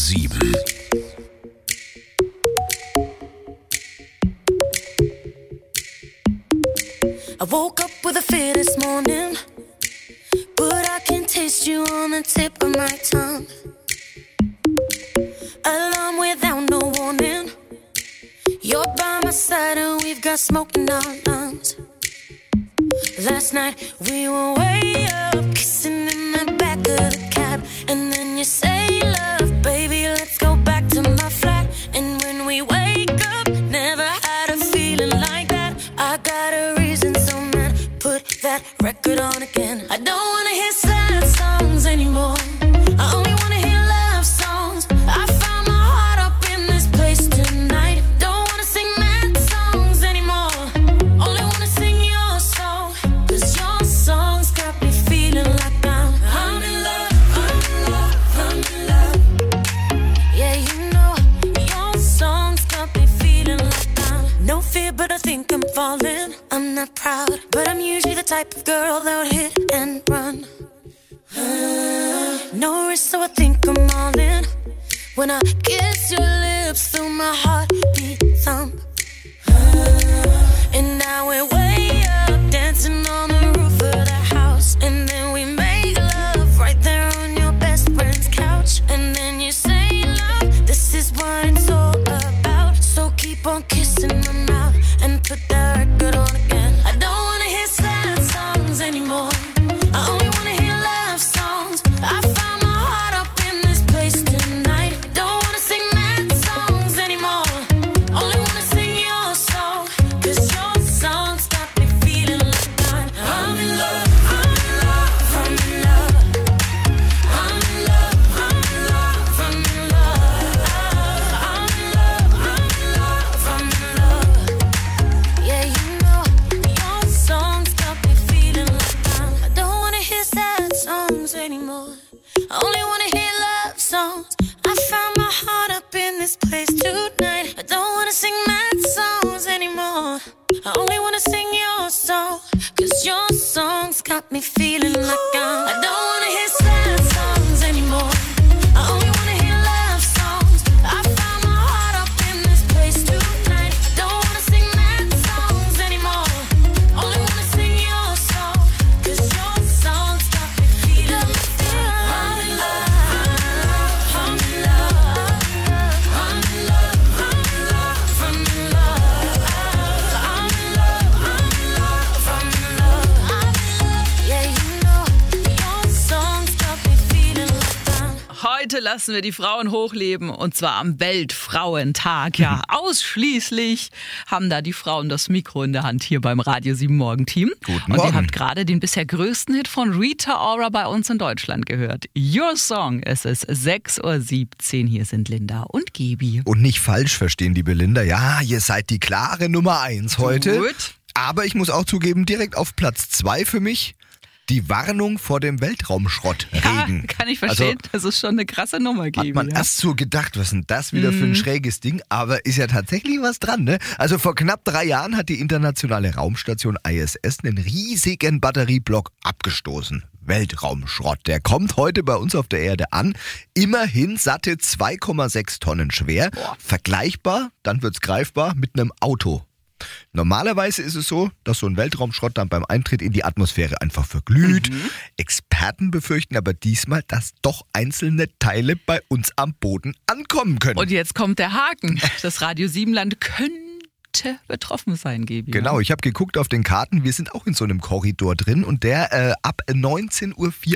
7. I woke up with a fear this morning, but I can taste you on the tip of my tongue. Alarm without no warning, you're by my side and we've got smoke in our lungs. Last night we were way up, kissing in the back of the cab, and then you say, love, baby, let's go back to my flat. And when we wake up, never had a feeling like that. I got a reason, so man, put that record on again. I don't wanna hear sad songs anymore, I only wanna hear love songs. I found my heart up in this place tonight. Don't wanna sing mad songs anymore, only wanna sing your song. Cause your songs got me feeling like I'm in love, I'm in love, I'm in love. Yeah, you know, your songs got me feeling like no fear, but I think I'm falling. I'm not proud, but I'm usually the type of girl that would hit and run. No risk, so I think I'm all in. When I kiss your lips, feel my heartbeat thump. And now we're way up, dancing on the roof of the house. And then we make love right there on your best friend's couch. And then you say, love, this is what it's all about. So keep on kissing my mouth and put that record on again. I don't wanna hear sad songs anymore, I only wanna hear love songs. I found my heart up in this place tonight. Don't wanna sing mad songs anymore, only wanna sing your song. Cause your songs got me feeling like I'm in love, I'm in love, I'm in love. I'm in love, I'm in love, I'm in love. I'm in love, I'm in love, I'm in love. Yeah, you know, your songs got me feeling like I don't wanna hear sad songs anymore, I only wanna hear love songs. I found my heart up in this place tonight. I don't wanna sing mad songs anymore, I only wanna sing your song. Cause your songs got me feeling like I don't wanna hear sad songs anymore, I only wanna hear love songs. I found my heart up in this place tonight. I don't wanna sing mad songs anymore, only wanna sing your song. Cause your songs got me feeling like I'm in love, I'm in love, I'm in love, I'm in love, I'm in love. I'm in love, I'm in love, I'm in love. Yeah, you know, your songs got me feeling like Heute lassen wir die Frauen hochleben und zwar am Weltfrauentag. Ja, ausschließlich haben da die Frauen das Mikro in der Hand hier beim Radio 7 Morgenteam. Guten Und Morgen. ihr habt gerade den bisher größten Hit von Rita Ora bei uns in Deutschland gehört. Your Song. Es ist 6:17 Uhr. Hier sind Linda und Gebi. Und nicht falsch verstehen, liebe Linda. Ja, ihr seid die klare Nummer 1 heute. Gut. Aber ich muss auch zugeben, direkt auf Platz 2 für mich die Warnung vor dem Weltraumschrottregen. Ja, kann ich verstehen. Das ist schon eine krasse Nummer, Gebi. Hat man erst so gedacht, was ist denn das wieder für ein schräges Ding? Aber ist ja tatsächlich was dran, ne? Also vor knapp 3 Jahren hat die internationale Raumstation ISS einen riesigen Batterieblock abgestoßen. Weltraumschrott. Der kommt heute bei uns auf der Erde an. Immerhin satte 2,6 Tonnen schwer. Vergleichbar, dann wird's greifbar, mit einem Auto. Normalerweise ist es so, dass so ein Weltraumschrott dann beim Eintritt in die Atmosphäre einfach verglüht. Experten befürchten aber diesmal, dass doch einzelne Teile bei uns am Boden ankommen können. Und jetzt kommt der Haken. Das Radio 7-Land könnte betroffen sein, Gebi. Genau, ich habe geguckt auf den Karten, wir sind auch in so einem Korridor drin und der ab 19:54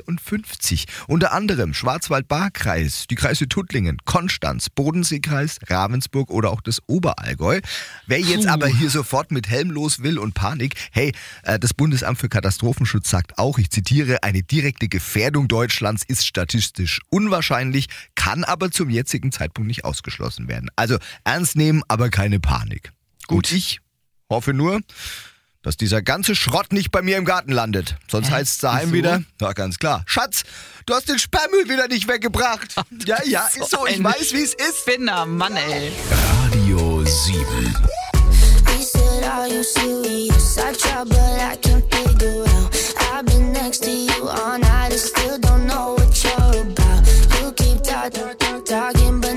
Uhr. Unter anderem Schwarzwald-Baar-Kreis, die Kreise Tuttlingen, Konstanz, Bodenseekreis, Ravensburg oder auch das Oberallgäu. Wer jetzt aber hier sofort mit Helm los will und Panik, hey, das Bundesamt für Katastrophenschutz sagt auch, ich zitiere, eine direkte Gefährdung Deutschlands ist statistisch unwahrscheinlich, kann aber zum jetzigen Zeitpunkt nicht ausgeschlossen werden. Also ernst nehmen, aber keine Panik. Gut, ich hoffe nur, dass dieser ganze Schrott nicht bei mir im Garten landet. Sonst heißt es daheim wieder, ja ganz klar, Schatz, du hast den Sperrmüll wieder nicht weggebracht. Ja, ist so, ich weiß, wie es ist. Spinner, Mann, ey. Radio 7. He said, are you serious? I tried, but I can't figure out. I've been next to you all night and still don't know what you're about. You keep talking, but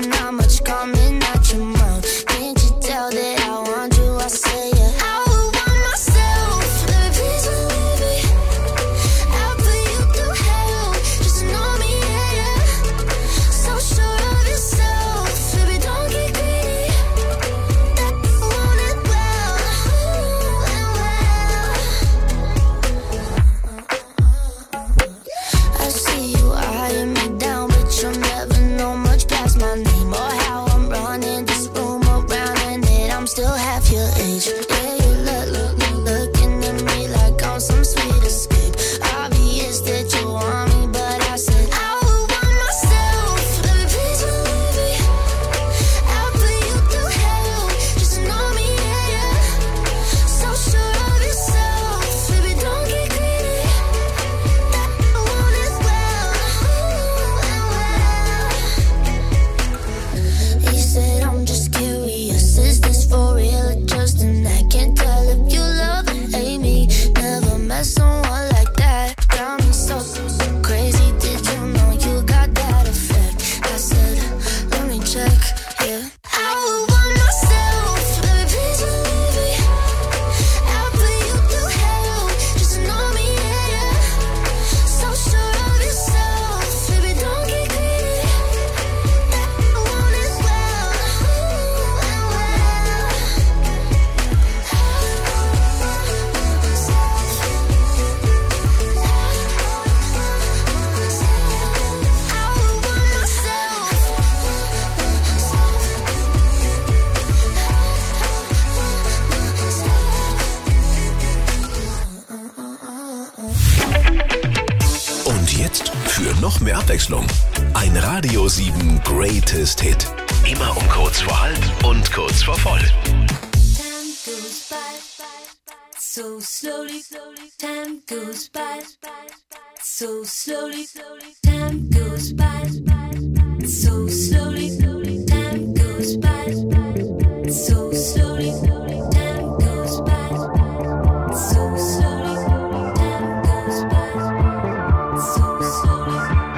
jetzt für noch mehr Abwechslung ein Radio 7 Greatest Hit. Immer um kurz vor halb und kurz vor voll. Time goes by so slowly. Time goes by so slowly. Time goes by so slowly. Time goes by so slowly. Time goes by so slowly. Time goes by so slowly.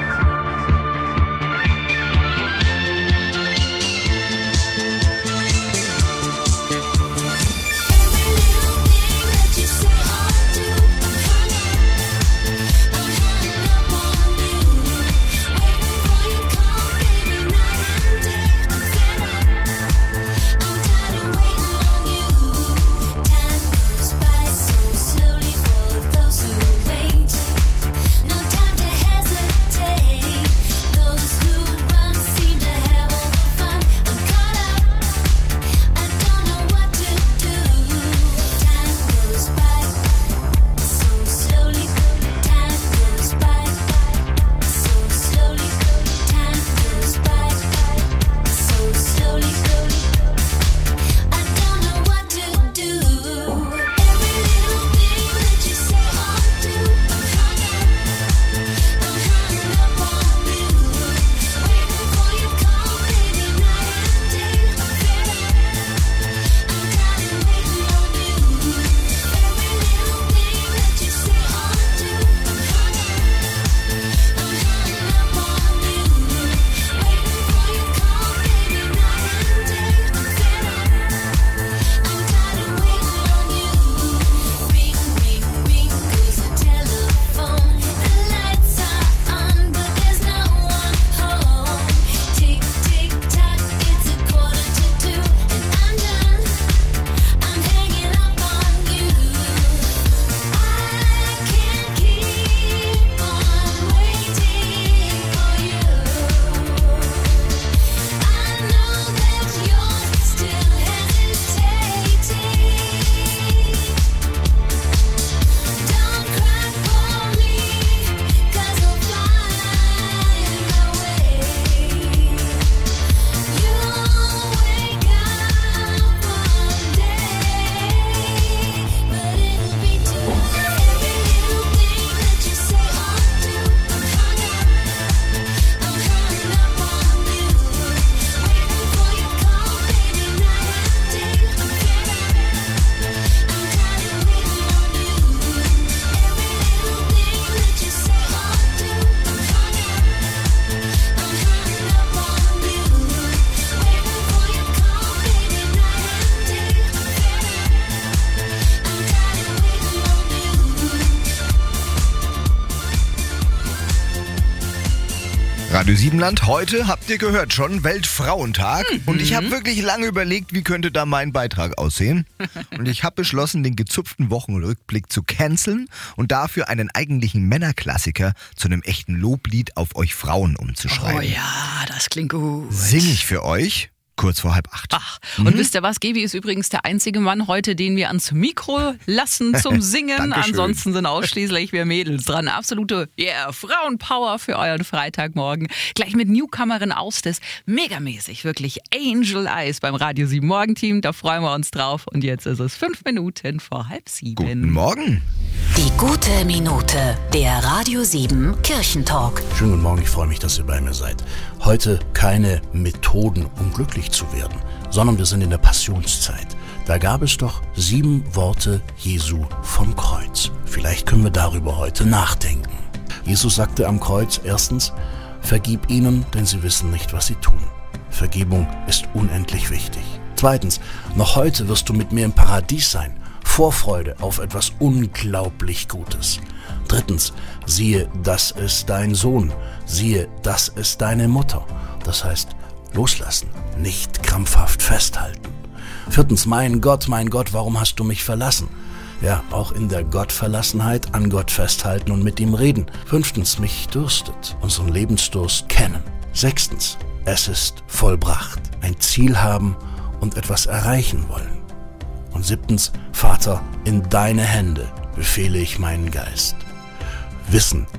Radio Siebenland, heute habt ihr gehört schon, Weltfrauentag. Und ich habe wirklich lange überlegt, wie könnte da mein Beitrag aussehen. Und ich habe beschlossen, den gezupften Wochenrückblick zu canceln und dafür einen eigentlichen Männerklassiker zu einem echten Loblied auf euch Frauen umzuschreiben. Oh ja, das klingt gut. Sing ich für euch. Kurz vor 7:30. Ach, und wisst ihr was? Gaby ist übrigens der einzige Mann heute, den wir ans Mikro lassen zum Singen. Ansonsten sind ausschließlich wir Mädels dran. Absolute Frauenpower für euren Freitagmorgen. Gleich mit Newcomerin aus des megamäßig, wirklich Angel Eyes beim Radio 7 Morgenteam. Da freuen wir uns drauf. Und jetzt ist es 5 Minuten vor 6:30. Guten Morgen. Die gute Minute, der Radio 7 Kirchentalk. Schönen guten Morgen, ich freue mich, dass ihr bei mir seid. Heute keine Methoden, um glücklich zu werden, sondern wir sind in der Passionszeit. Da gab es doch 7 Worte Jesu vom Kreuz. Vielleicht können wir darüber heute nachdenken. Jesus sagte am Kreuz erstens, vergib ihnen, denn sie wissen nicht, was sie tun. Vergebung ist unendlich wichtig. Zweitens, noch heute wirst du mit mir im Paradies sein. Vorfreude auf etwas unglaublich Gutes. Drittens, siehe, das ist dein Sohn. Siehe, das ist deine Mutter. Das heißt, loslassen, nicht krampfhaft festhalten. Viertens, mein Gott, warum hast du mich verlassen? Ja, auch in der Gottverlassenheit an Gott festhalten und mit ihm reden. Fünftens, mich dürstet, unseren Lebensdurst kennen. Sechstens, es ist vollbracht, ein Ziel haben und etwas erreichen wollen. Und siebtens, Vater, in deine Hände befehle ich meinen Geist. Wissen, dass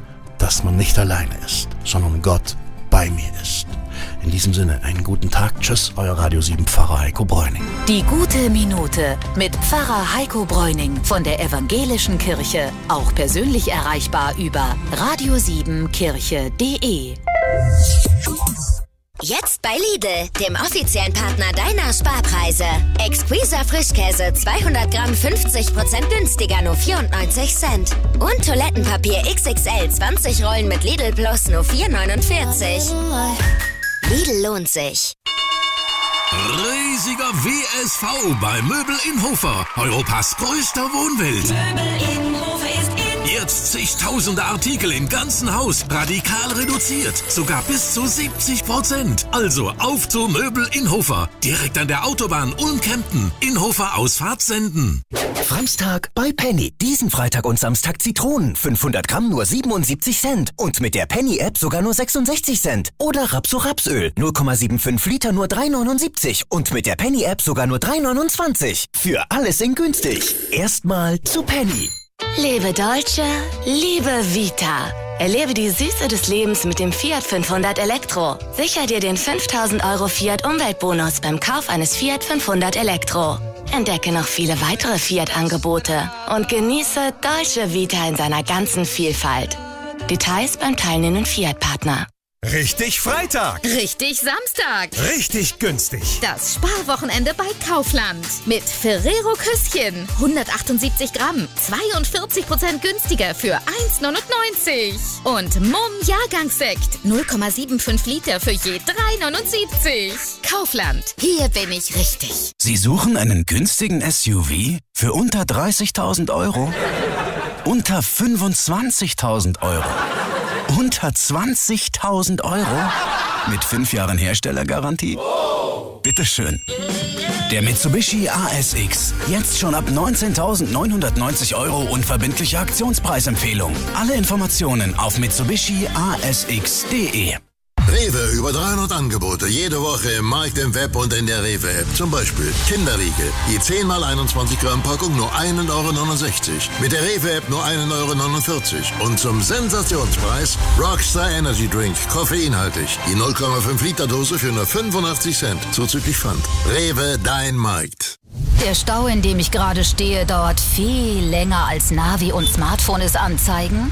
dass man nicht alleine ist, sondern Gott bei mir ist. In diesem Sinne, einen guten Tag. Tschüss, euer Radio 7 Pfarrer Heiko Bräuning. Die gute Minute mit Pfarrer Heiko Bräuning von der Evangelischen Kirche. Auch persönlich erreichbar über radio7kirche.de. Jetzt bei Lidl, dem offiziellen Partner deiner Sparpreise. Exquisa Frischkäse 200 Gramm 50% günstiger, nur 94 Cent. Und Toilettenpapier XXL 20 Rollen mit Lidl Plus nur 4,49. Lidl lohnt sich. Riesiger WSV bei Möbel in Hofer, Europas größter Wohnwelt. Jetzt zigtausende Artikel im ganzen Haus, radikal reduziert, sogar bis zu 70%. Also auf zu Möbel in Hofer, direkt an der Autobahn Ulm-Kempten, in Hofer Ausfahrt senden. Samstag bei Penny. Diesen Freitag und Samstag Zitronen, 500 Gramm nur 77 Cent und mit der Penny-App sogar nur 66 Cent. Oder Rapso-Rapsöl, 0,75 Liter nur 3,79 und mit der Penny-App sogar nur 3,29. Für alles in günstig. Erstmal zu Penny. Lebe Dolce, liebe Vita. Erlebe die Süße des Lebens mit dem Fiat 500 Elektro. Sicher dir den 5.000 € Fiat Umweltbonus beim Kauf eines Fiat 500 Elektro. Entdecke noch viele weitere Fiat-Angebote und genieße Dolce Vita in seiner ganzen Vielfalt. Details beim teilnehmenden Fiat-Partner. Richtig Freitag. Richtig Samstag. Richtig günstig. Das Sparwochenende bei Kaufland. Mit Ferrero Küsschen. 178 Gramm. 42% günstiger für 1,99. Und Mumm Jahrgangssekt. 0,75 Liter für je 3,79. Kaufland. Hier bin ich richtig. Sie suchen einen günstigen SUV für unter 30.000 €? Unter 25.000 €? Unter 20.000 € mit 5 Jahren Herstellergarantie? Bitteschön. Der Mitsubishi ASX. Jetzt schon ab 19.990 € unverbindliche Aktionspreisempfehlung. Alle Informationen auf mitsubishi-asx.de. Rewe, über 300 Angebote, jede Woche im Markt, im Web und in der Rewe-App. Zum Beispiel Kinderriegel, die 10x21 Gramm Packung nur 1,69 €. Mit der Rewe-App nur 1,49 € Und zum Sensationspreis Rockstar Energy Drink, koffeinhaltig. Die 0,5 Liter Dose für nur 85 Cent, zuzüglich Pfand. Rewe, dein Markt. Der Stau, in dem ich gerade stehe, dauert viel länger als Navi und Smartphone es anzeigen.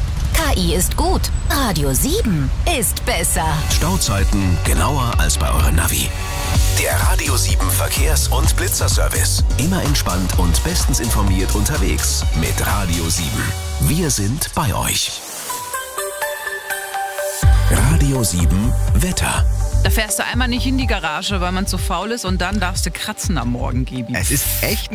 KI ist gut. Radio 7 ist besser. Stauzeiten genauer als bei eurem Navi. Der Radio 7 Verkehrs- und Blitzerservice. Immer entspannt und bestens informiert unterwegs mit Radio 7. Wir sind bei euch. Radio 7 Wetter. Da fährst du einmal nicht in die Garage, weil man zu faul ist und dann darfst du kratzen am Morgen, Gibi. Es ist echt